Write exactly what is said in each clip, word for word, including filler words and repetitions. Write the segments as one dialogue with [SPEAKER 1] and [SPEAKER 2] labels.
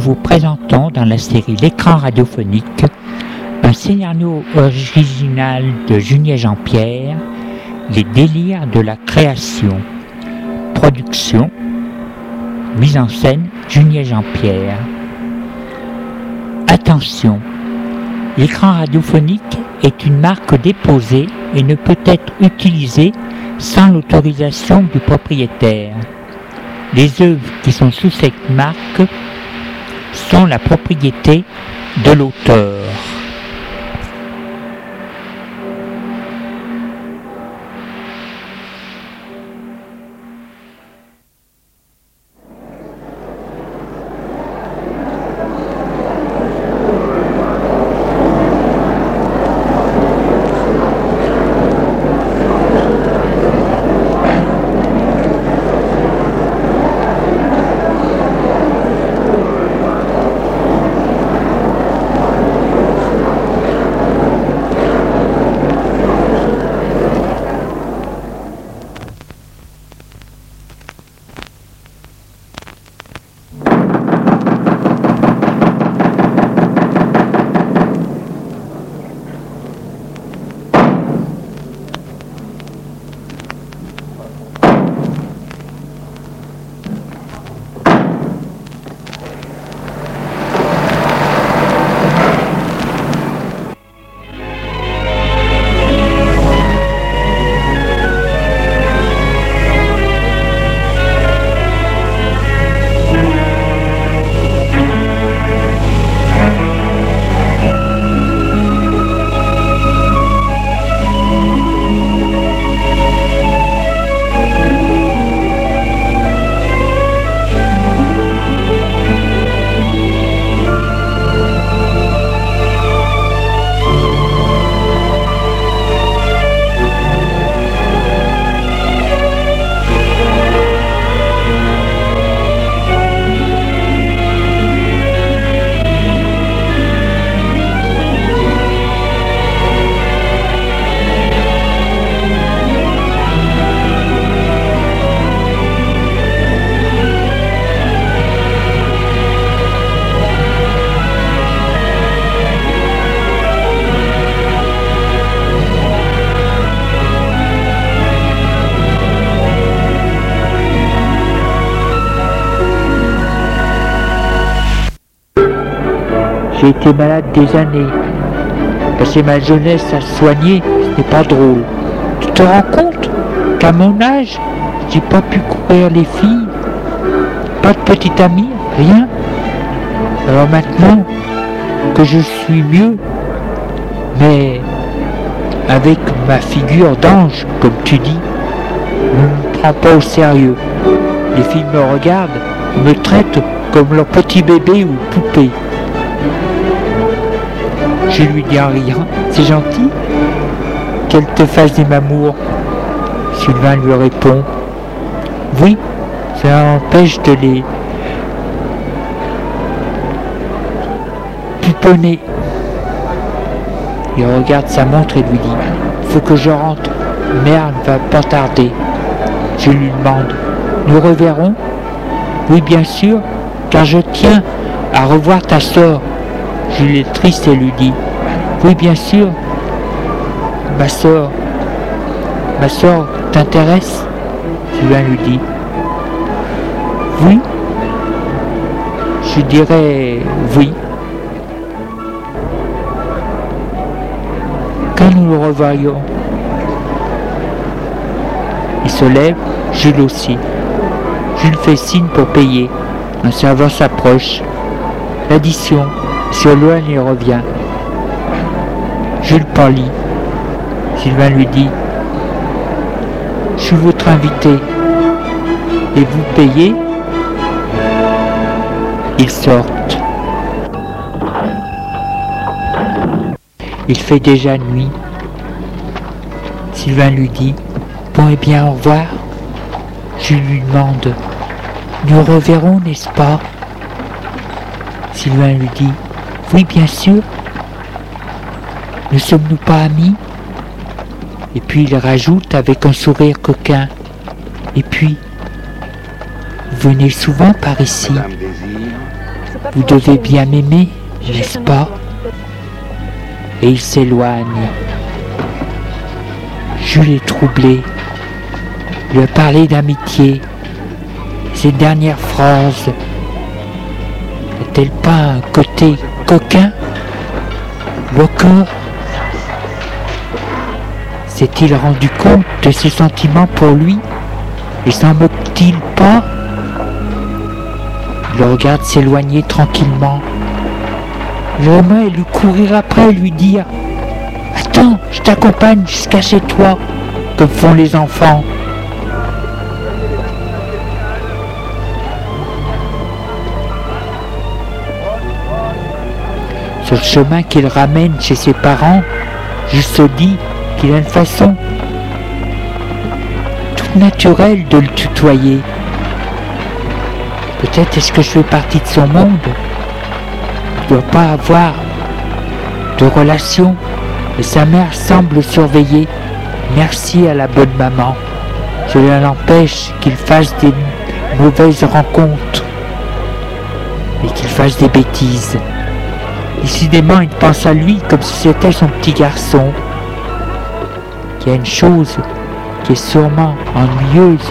[SPEAKER 1] vous présentons dans la série L'écran radiophonique un scénario original de Junier Jean-Pierre, Les délires de la création. Production, mise en scène Junier Jean-Pierre. Attention, l'écran radiophonique est une marque déposée et ne peut être utilisé sans l'autorisation du propriétaire. Les œuvres qui sont sous cette marque sont la propriété de l'auteur. J'ai été malade des années. Passer ma jeunesse à soigner, ce n'est pas drôle. Tu te rends compte qu'à mon âge, j'ai pas pu courir les filles, pas de petite amie, rien. Alors maintenant que je suis mieux, mais avec ma figure d'ange, comme tu dis, ne me prends pas au sérieux. Les filles me regardent, me traitent comme leur petit bébé ou poupée. Je lui dis rien, c'est gentil qu'elle te fasse des mamours. Sylvain lui répond, oui, ça empêche de les pouponner. Il regarde sa montre et lui dit, faut que je rentre, merde va pas tarder. Je lui demande, nous reverrons? Oui bien sûr, car je tiens à revoir ta sœur. Jules est triste et lui dit, oui bien sûr, ma sœur, ma sœur t'intéresse? Sylvain lui dit, oui, je dirais oui. Quand nous le revoyons, il se lève, Jules aussi. Jules fait signe pour payer. Un serveur s'approche. L'addition. Sur loin, il revient. Jules pâlit. Sylvain lui dit, je suis votre invité. Et vous payez? Ils sortent. Il fait déjà nuit. Sylvain lui dit, bon et bien au revoir. Je lui demande, nous reverrons, n'est-ce pas? Sylvain lui dit, oui bien sûr. Ne sommes-nous pas amis? Et puis il rajoute avec un sourire coquin, et puis, vous venez souvent par ici? vous devez bien m'aimer, n'est-ce pas? Et il s'éloigne. Jules est troublé. Il lui a parlé d'amitié. Ces dernières phrases n'ont-elles pas un côté coquin? Ou encore, s'est-il rendu compte de ses sentiments pour lui et s'en moque-t-il pas? Il le regarde s'éloigner tranquillement. J'aimerais lui courir après et lui dire « Attends, je t'accompagne jusqu'à chez toi », comme font les enfants. Sur le chemin qu'il ramène chez ses parents, Jules se dit qu'il a une façon toute naturelle de le tutoyer. Peut-être est-ce que je fais partie de son monde? Il ne doit pas avoir de relation, mais sa mère semble surveiller. Merci à la bonne maman. Cela l'empêche qu'il fasse des mauvaises rencontres et qu'il fasse des bêtises. Décidément, il pense à lui comme si c'était son petit garçon. Il y a une chose qui est sûrement ennuyeuse,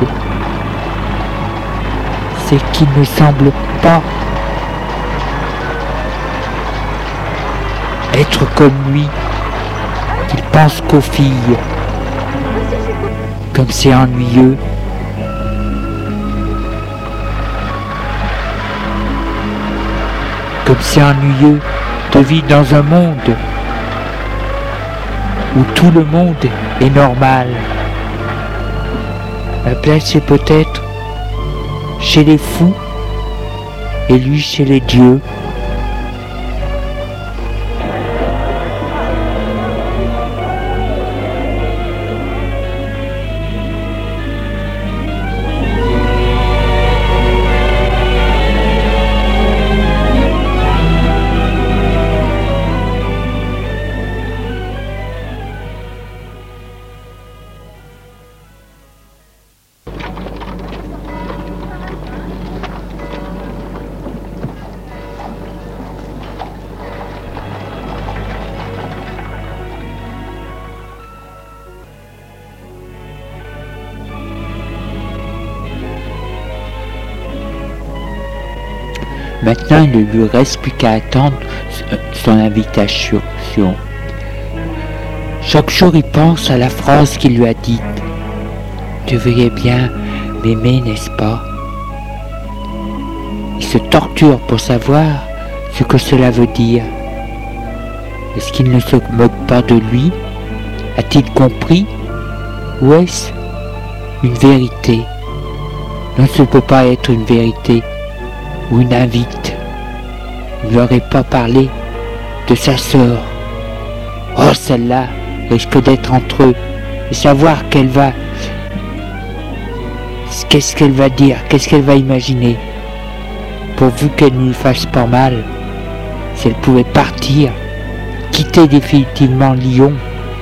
[SPEAKER 1] c'est qu'il ne semble pas être comme lui, qu'il pense qu'aux filles. Comme c'est ennuyeux. Comme c'est ennuyeux de vivre dans un monde où tout le monde est normal. La place est peut-être chez les fous et lui chez les dieux. Maintenant, il ne lui reste plus qu'à attendre son invitation. Chaque jour, il pense à la phrase qu'il lui a dite. « Tu devrais bien m'aimer, n'est-ce pas ?» Il se torture pour savoir ce que cela veut dire. Est-ce qu'il ne se moque pas de lui? A-t-il compris? Ou est-ce une vérité? Non, ce ne peut pas être une vérité. Ou une invite. Il n'aurait pas parlé de sa sœur. Oh, celle-là risque d'être entre eux et savoir qu'elle va... Qu'est-ce qu'elle va dire? Qu'est-ce qu'elle va imaginer? Pourvu qu'elle ne lui fasse pas mal, si elle pouvait partir, quitter définitivement Lyon.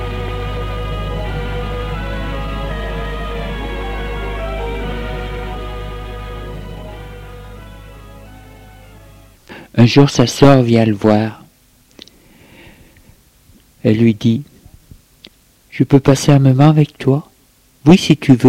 [SPEAKER 1] Un jour, sa sœur vient le voir. Elle lui dit « Je peux passer un moment avec toi? Oui, si tu veux. »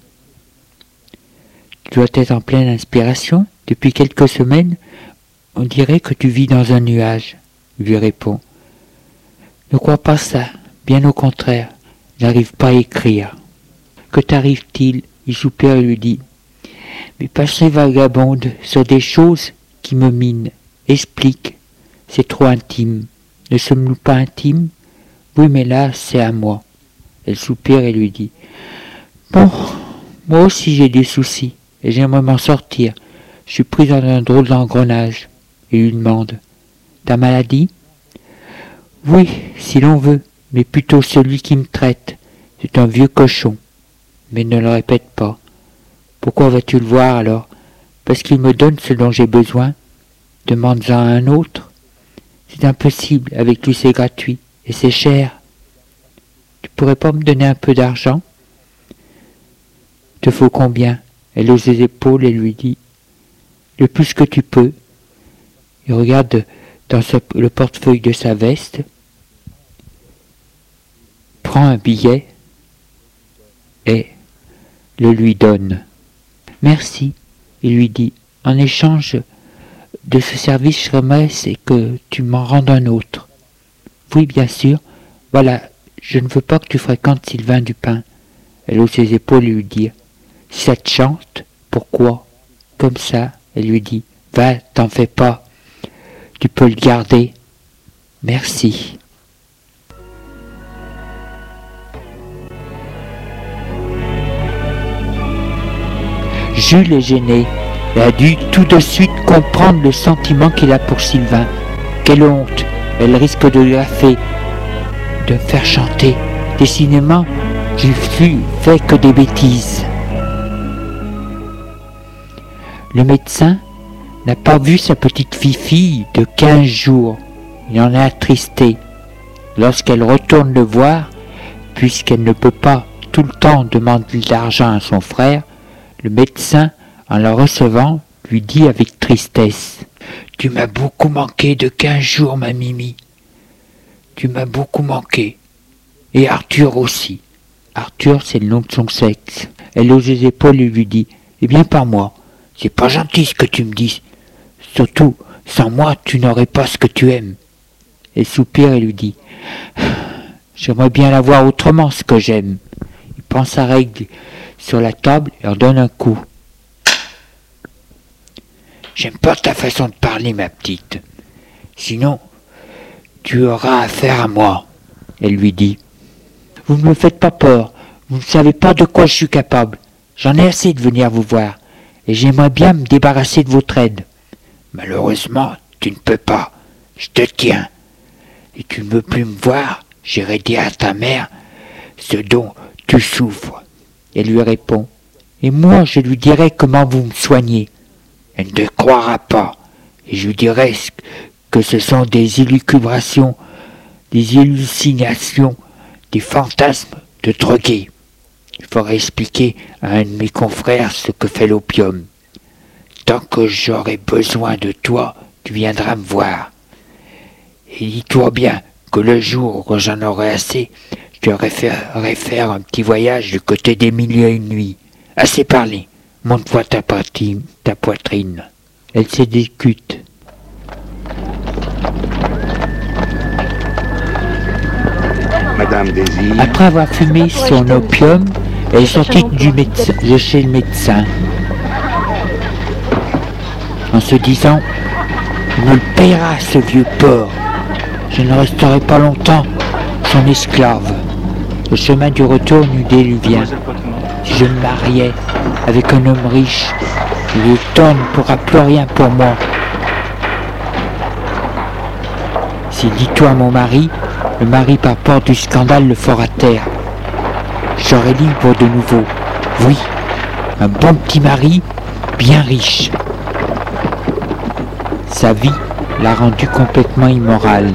[SPEAKER 1] Tu dois être en pleine inspiration. Depuis quelques semaines, on dirait que tu vis dans un nuage, lui répond. Ne crois pas ça, bien au contraire, n'arrive pas à écrire. Que t'arrive-t-il? Il soupire et lui dit « Mes pensées vagabondes sur des choses qui me minent. Explique, c'est trop intime. Ne sommes-nous pas intimes? Oui, mais là, c'est à moi. » Elle soupire et lui dit « Bon, moi aussi j'ai des soucis, et j'aimerais m'en sortir. Je suis pris dans un drôle d'engrenage. » Et lui demande « Ta maladie? » Oui, si l'on veut, mais plutôt celui qui me traite. C'est un vieux cochon. Mais ne le répète pas. Pourquoi vas-tu le voir alors? Parce qu'il me donne ce dont j'ai besoin. Demande-en à un autre. C'est impossible, avec lui c'est gratuit, et c'est cher. Tu pourrais pas me donner un peu d'argent? Te faut combien? Elle hausse les épaules et lui dit, le plus que tu peux. Il regarde dans ce, le portefeuille de sa veste, prend un billet et le lui donne. Merci, il lui dit. En échange de ce service, j'aimerais c'est que tu m'en rendes un autre. Oui, bien sûr. Voilà, je ne veux pas que tu fréquentes Sylvain Dupin. Elle hausse ses épaules et lui dit « Si ça te chante, pourquoi ?» Comme ça, elle lui dit « Va, t'en fais pas. Tu peux le garder. Merci. » Jules est gêné et a dû tout de suite comprendre le sentiment qu'il a pour Sylvain. Quelle honte, elle risque de lui faire, de me faire chanter. Décidément, je ne fais que des bêtises. Le médecin n'a pas vu sa petite fille de quinze jours. Il en est attristé. Lorsqu'elle retourne le voir, puisqu'elle ne peut pas tout le temps demander de l'argent à son frère, le médecin, en la recevant, lui dit avec tristesse « Tu m'as beaucoup manqué de quinze jours, ma Mimi. Tu m'as beaucoup manqué. Et Arthur aussi. » Arthur, c'est le nom de son sexe. Elle hausse les épaules et lui dit « Eh bien, pas moi. C'est pas gentil ce que tu me dis. Surtout, sans moi, tu n'aurais pas ce que tu aimes. » Elle soupire et lui dit « J'aimerais bien l'avoir autrement, ce que j'aime. » Il prend sa règle sur la table et en donne un coup. « J'aime pas ta façon de parler, ma petite. Sinon, tu auras affaire à moi. » Elle lui dit. « Vous ne me faites pas peur. Vous ne savez pas de quoi je suis capable. J'en ai assez de venir vous voir. Et j'aimerais bien me débarrasser de votre aide. Malheureusement, tu ne peux pas. Je te tiens. Et tu ne veux plus me voir. J'irai dire à ta mère ce dont tu souffres. » Elle lui répond. « Et moi, je lui dirai comment vous me soignez. » Elle ne te croira pas. Et je lui dirai que ce sont des élucubrations, des hallucinations, des fantasmes de drogués. Il faudra expliquer à un de mes confrères ce que fait l'opium. Tant que j'aurai besoin de toi, tu viendras me voir. Et dis-toi bien que le jour où j'en aurai assez, je te ferai faire un petit voyage du côté des mille et une nuits. Assez parlé, montre-toi ta, ta poitrine. Elle s'exécute.
[SPEAKER 2] Madame Désir.
[SPEAKER 1] Après avoir fumé son opium, elle est sortie du médecin, de chez le médecin. En se disant, il me le payera ce vieux porc. Je ne resterai pas longtemps son esclave. Le chemin du retour n'eût déluvien. Si je me mariais avec un homme riche, le temps ne pourra plus rien pour moi. Si dis-toi mon mari, le mari par peur du scandale le fera taire. Je serai libre de nouveau. Oui, un bon petit mari, bien riche. Sa vie l'a rendu complètement immoral.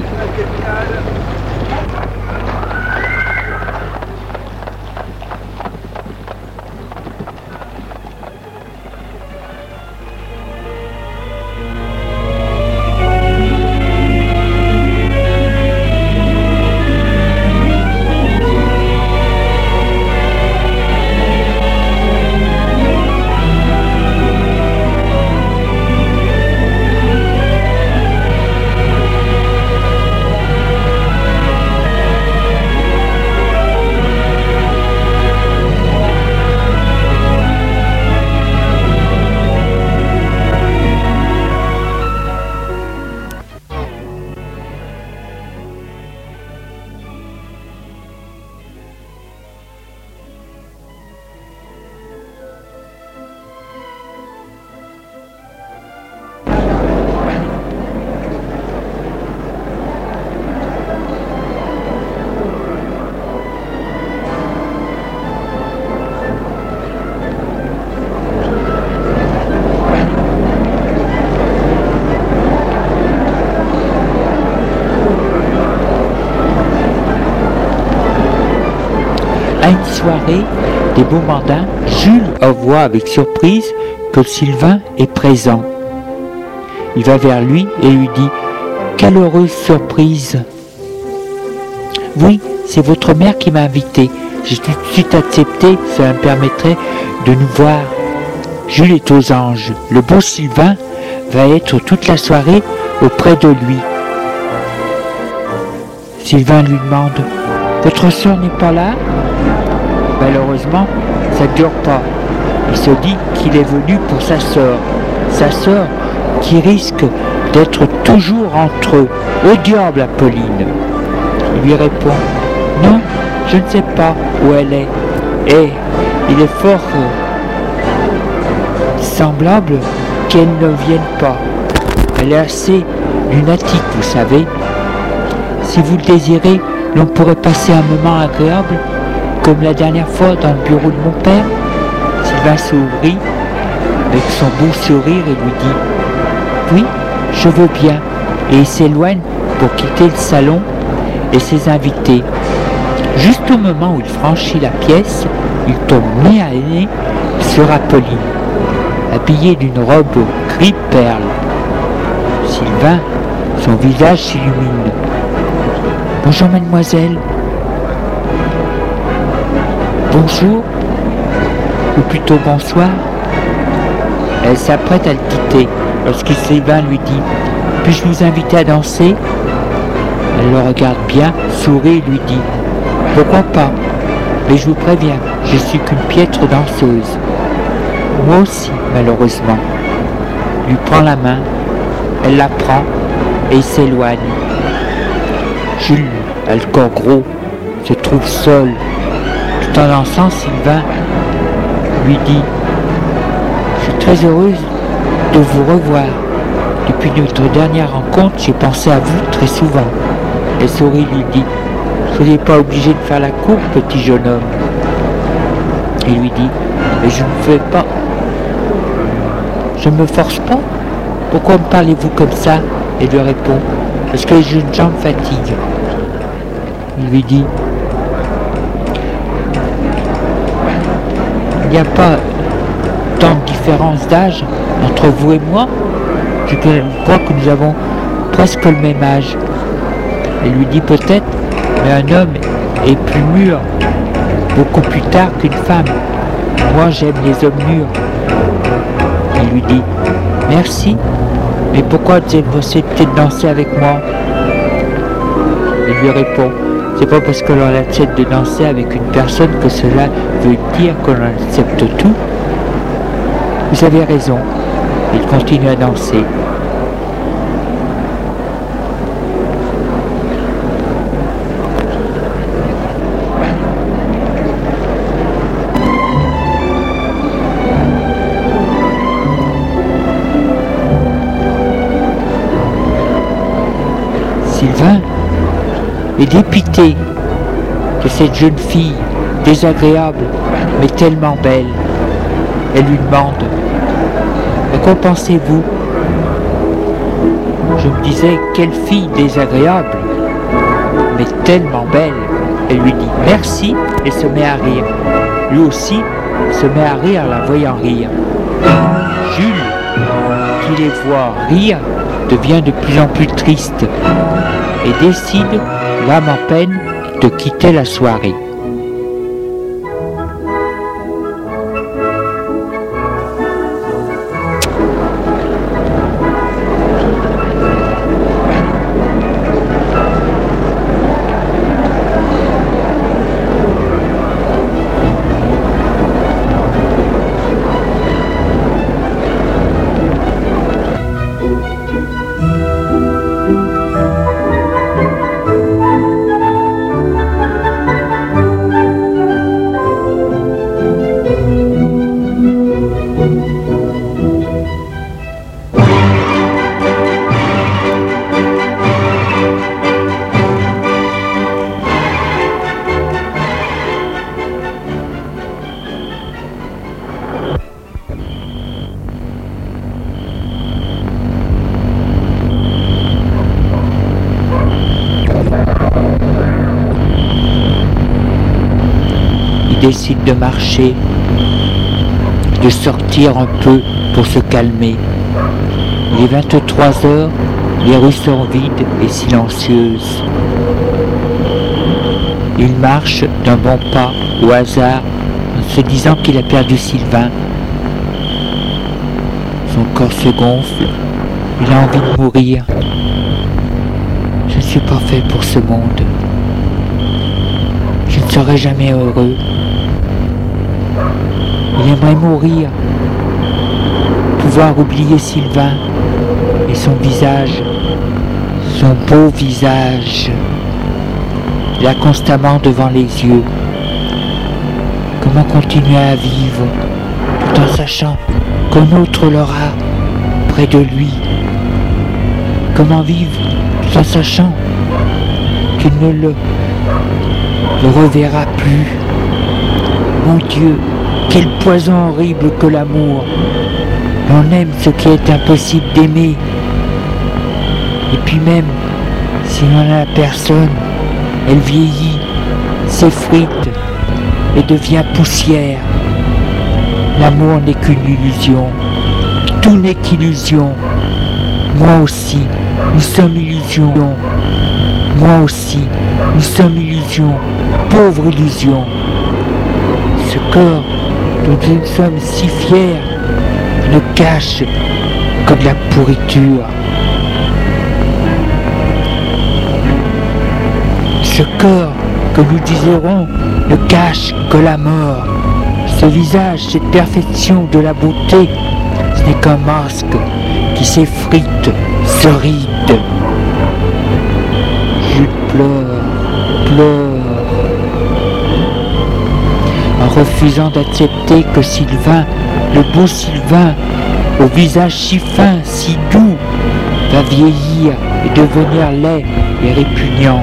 [SPEAKER 1] À une soirée des Beaumandins, Jules voit avec surprise que Sylvain est présent. Il va vers lui et lui dit « Quelle heureuse surprise !»« Oui, c'est votre mère qui m'a invité. J'ai tout de suite accepté, cela me permettrait de nous voir. Jules est aux anges. Le beau Sylvain va être toute la soirée auprès de lui. » Sylvain lui demande « Votre soeur n'est pas là ?» Malheureusement, ça ne dure pas. Il se dit qu'il est venu pour sa sœur. Sa sœur qui risque d'être toujours entre eux. Au diable, Apolline. Il lui répond « Non, je ne sais pas où elle est. » Et il est fort euh, semblable qu'elle ne vienne pas. Elle est assez lunatique, vous savez. Si vous le désirez, l'on pourrait passer un moment agréable, comme la dernière fois dans le bureau de mon père. Sylvain s'ouvrit avec son beau sourire et lui dit « Oui, je veux bien » et il s'éloigne pour quitter le salon et ses invités. Juste au moment où il franchit la pièce, il tombe nez à nez sur Apolline, habillée d'une robe gris perle. Sylvain, son visage s'illumine. « Bonjour mademoiselle. » « Bonjour, ou plutôt bonsoir. » Elle s'apprête à le quitter lorsque Sylvain lui dit « Puis-je vous inviter à danser ?» Elle le regarde bien, sourit et lui dit « Pourquoi pas? Mais je vous préviens, je suis qu'une piètre danseuse. » Moi aussi, malheureusement. Il lui prend la main, elle la prend et il s'éloigne. Jules, a le corps gros, se trouve seul. Tout en dansant, Sylvain lui dit « Je suis très heureuse de vous revoir. Depuis notre dernière rencontre, j'ai pensé à vous très souvent. » Elle sourit lui dit « Vous n'êtes pas obligé de faire la cour, petit jeune homme. » Il lui dit « Mais je ne fais pas. Je ne me force pas. Pourquoi me parlez-vous comme ça ?» Elle lui répond « Parce que les jeunes gens me fatiguent. » Il lui dit « Il n'y a pas tant de différence d'âge entre vous et moi. Je crois que nous avons presque le même âge. » Elle lui dit peut-être, mais un homme est plus mûr beaucoup plus tard qu'une femme. Moi j'aime les hommes mûrs. Il lui dit merci, mais pourquoi vous acceptez de danser avec moi? Il lui répond c'est pas parce que l'on accepte de danser avec une personne que cela veut dire qu'on accepte tout. Vous avez raison. Il continue à danser. Sylvain est dépité de cette jeune fille désagréable mais tellement belle. Elle lui demande « À quoi pensez-vous » Je me disais « Quelle fille désagréable mais tellement belle » Elle lui dit « Merci » et se met à rire. Lui aussi se met à rire en la voyant rire. Jules, qui les voit rire, devient de plus en plus triste et décide, l'âme en peine, de quitter la soirée. Décide de marcher, de sortir un peu pour se calmer. Il est vingt-trois heures, les rues sont vides et silencieuses. Il marche d'un bon pas au hasard en se disant qu'il a perdu Sylvain. Son corps se gonfle, il a envie de mourir. Je ne suis pas fait pour ce monde. Je ne serai jamais heureux. Il aimerait mourir, pouvoir oublier Sylvain et son visage, son beau visage. Il a constamment devant les yeux. Comment continuer à vivre tout en sachant qu'un autre l'aura près de lui? Comment vivre tout en sachant qu'il ne le, le reverra plus? Mon Dieu, quel poison horrible que l'amour! On aime ce qui est impossible d'aimer. Et puis même, si l'on n'a personne, elle vieillit, s'effrite et devient poussière. L'amour n'est qu'une illusion. Tout n'est qu'illusion. Moi aussi, nous sommes illusion. Moi aussi, nous sommes illusion. Pauvre illusion. Ce corps dont nous sommes si fiers ne cache que de la pourriture. Ce corps que nous désirons ne cache que la mort. Ce visage, cette perfection de la beauté, ce n'est qu'un masque qui s'effrite, se ride. Je pleure, pleure, en refusant d'accepter que Sylvain, le beau Sylvain, au visage si fin, si doux, va vieillir et devenir laid et répugnant.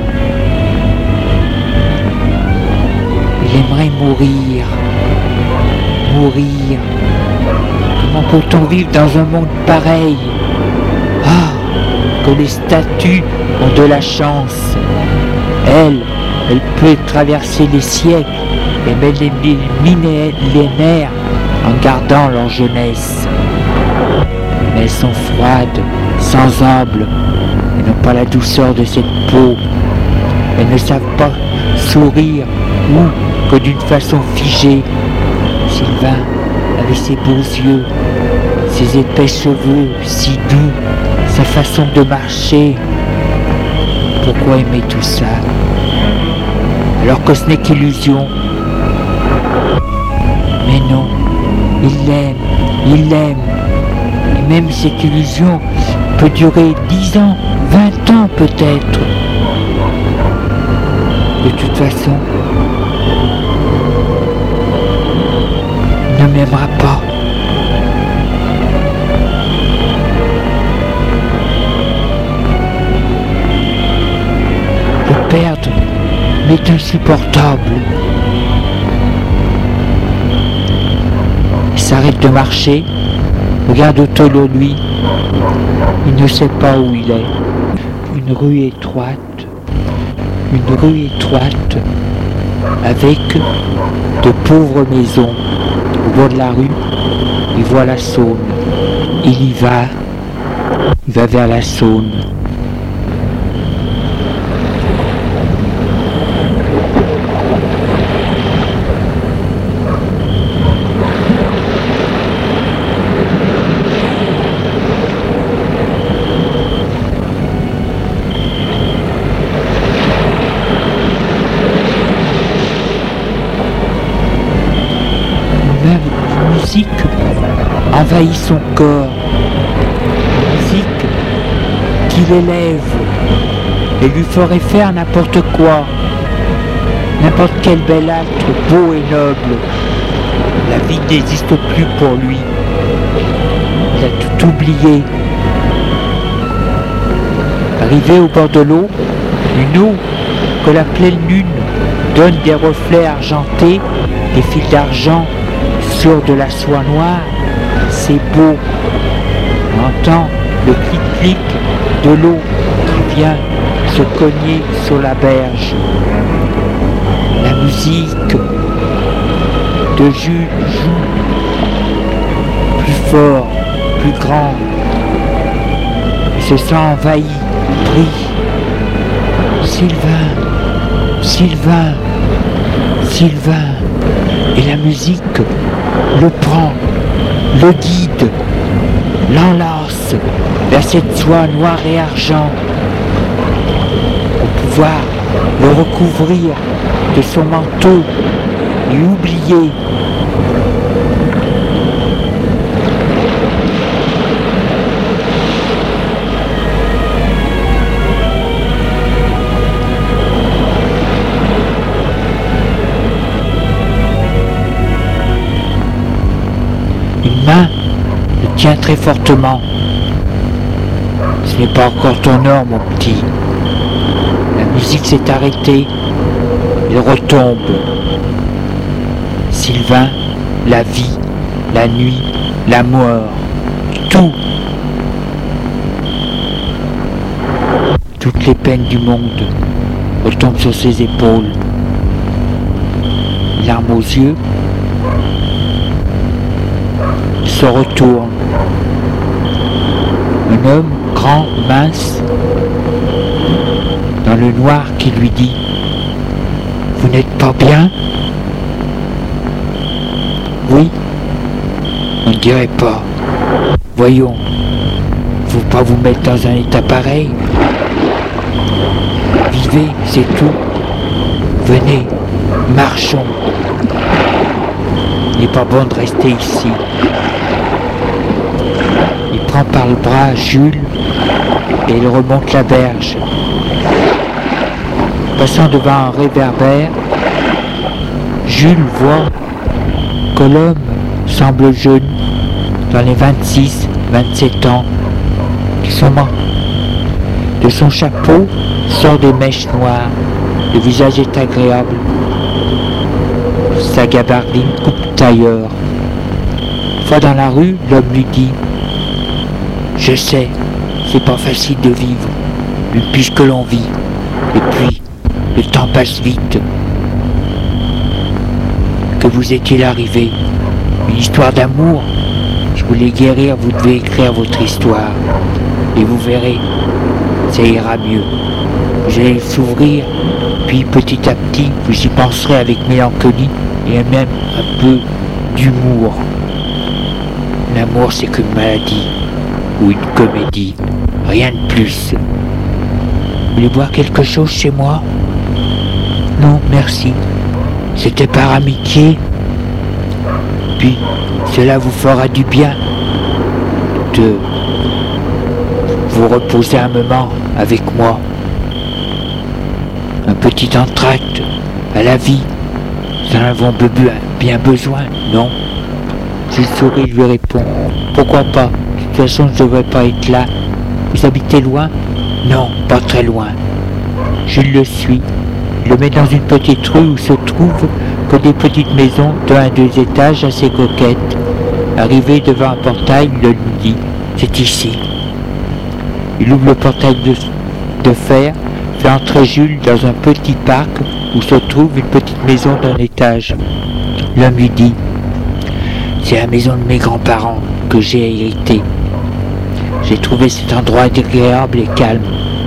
[SPEAKER 1] Il aimerait mourir, mourir. Comment peut-on vivre dans un monde pareil? Ah, que les statues ont de la chance. Elle, elle peut traverser les siècles et même les millénaires en gardant leur jeunesse. Mais elles sont froides, sans âme, et n'ont pas la douceur de cette peau. Elles ne savent pas sourire ou que d'une façon figée. Sylvain, avec ses beaux yeux, ses épais cheveux si doux, sa façon de marcher. Pourquoi aimer tout ça alors que ce n'est qu'illusion? Mais non, il l'aime, il l'aime. Et même cette illusion peut durer dix ans, vingt ans peut-être. De toute façon, il ne m'aimera pas. Le perdre m'est insupportable. Il s'arrête de marcher, regarde autour de lui. Il ne sait pas où il est. Une rue étroite, une rue étroite, avec de pauvres maisons. Au bord de la rue, il voit la Saône. Il y va, il va vers la Saône. La musique envahit son corps, la musique qui l'élève et lui ferait faire n'importe quoi, n'importe quel bel acte beau et noble. La vie n'existe plus pour lui, il a tout oublié. Arrivé au bord de l'eau, une eau que la pleine lune donne des reflets argentés, des fils d'argent sur de la soie noire, c'est beau. On entend le clic-clic de l'eau qui vient se cogner sur la berge. La musique de Jules joue plus fort, plus grand. se sent envahi. Oui. Sylvain, Sylvain, Sylvain. Et la musique le prend, le guide, l'enlace vers cette soie noire et argent pour pouvoir le recouvrir de son manteau et oublier. Une main le tient très fortement. Ce n'est pas encore ton heure, mon petit. La musique s'est arrêtée. Il retombe. Sylvain, la vie, la nuit, la mort, tout. Toutes les peines du monde retombent sur ses épaules. Larmes aux yeux, se retourne. Un homme grand, mince, dans le noir, qui lui dit « Vous n'êtes pas bien ?» « Oui, on ne dirait pas. Voyons, faut pas vous mettre dans un état pareil. Vivez, c'est tout. Venez, marchons. Il n'est pas bon de rester ici. » Il prend par le bras Jules et il remonte la berge. Passant devant un réverbère, Jules voit que l'homme semble jeune, dans les vingt-six vingt-sept ans qui sont morts. De son chapeau sort des mèches noires, le visage est agréable. Sa gabardine coupe tailleur. Une fois dans la rue, l'homme lui dit « Je sais, c'est pas facile de vivre, mais puisque l'on vit, et puis le temps passe vite. Que vous est-il arrivé? Une histoire d'amour? Je voulais guérir, vous devez écrire votre histoire. Et vous verrez, ça ira mieux. Vous allez s'ouvrir, puis petit à petit, vous y penserez avec mélancolie et même un peu d'humour. L'amour, c'est qu'une maladie ou une comédie, rien de plus. Vous voulez boire quelque chose chez moi? Non, merci. C'était par amitié. Puis, cela vous fera du bien de vous reposer un moment avec moi. Un petit entracte à la vie. Nous en avons bien besoin, non? Jules sourit, lui répond. Pourquoi pas? De toute façon, je ne devrais pas être là. Vous habitez loin? Non, pas très loin. Jules le suit. Il le met dans une petite rue où se trouvent que des petites maisons d'un à deux étages assez coquettes. Arrivé devant un portail, il lui dit « C'est ici ». Il ouvre le portail de, de fer, fait entrer Jules dans un petit parc où se trouve une petite maison d'un étage. L'homme lui dit « C'est la maison de mes grands-parents que j'ai héritée. J'ai trouvé cet endroit agréable et calme.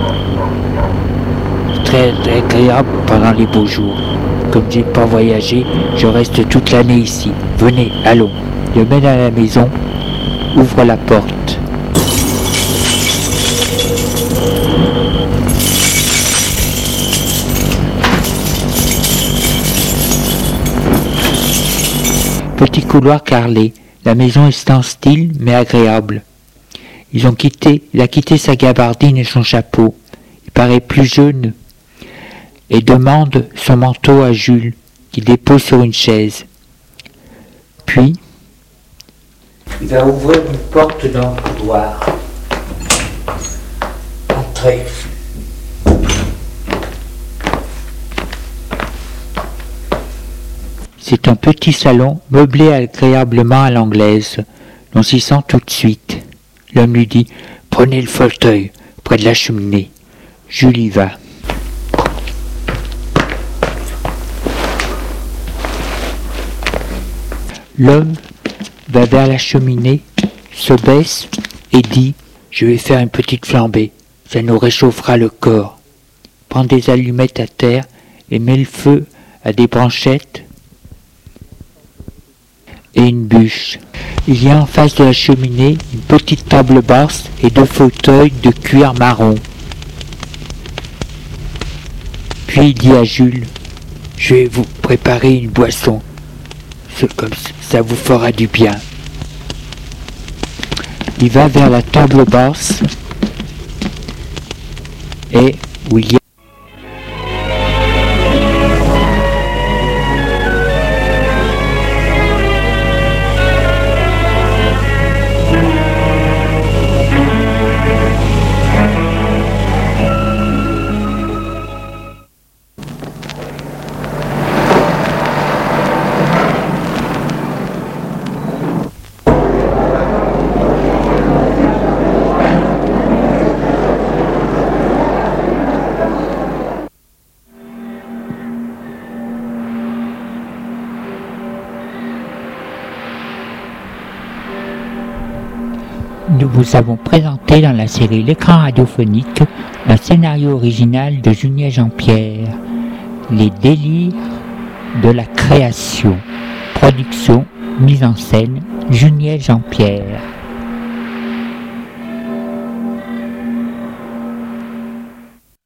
[SPEAKER 1] Très agréable pendant les beaux jours. Comme j'ai pas voyagé, je reste toute l'année ici. Venez, allons. » Il le mène à la maison, ouvre la porte. Petit couloir carrelé. La maison est en style mais agréable. Ils ont quitté, il a quitté sa gabardine et son chapeau. Il paraît plus jeune et demande son manteau à Jules, qu'il dépose sur une chaise. Puis, il va ouvrir une porte dans le couloir. Entrez. C'est un petit salon meublé agréablement à l'anglaise. On s'y sent tout de suite. L'homme lui dit « Prenez le fauteuil près de la cheminée. » Jules y va. L'homme va vers la cheminée, se baisse et dit « Je vais faire une petite flambée, ça nous réchauffera le corps. Prends des allumettes à terre et mets le feu à des branchettes et une bûche. Il y a en face de la cheminée une petite table basse et deux fauteuils de cuir marron. Puis il dit à Jules, je vais vous préparer une boisson. C'est comme ça, ça vous fera du bien. Il va vers la table basse et où il y a Nous vous avons présenté dans la série L'écran radiophonique un scénario original de Junier Jean-Pierre, Les délires de la création. Production, mise en scène, Junier Jean-Pierre.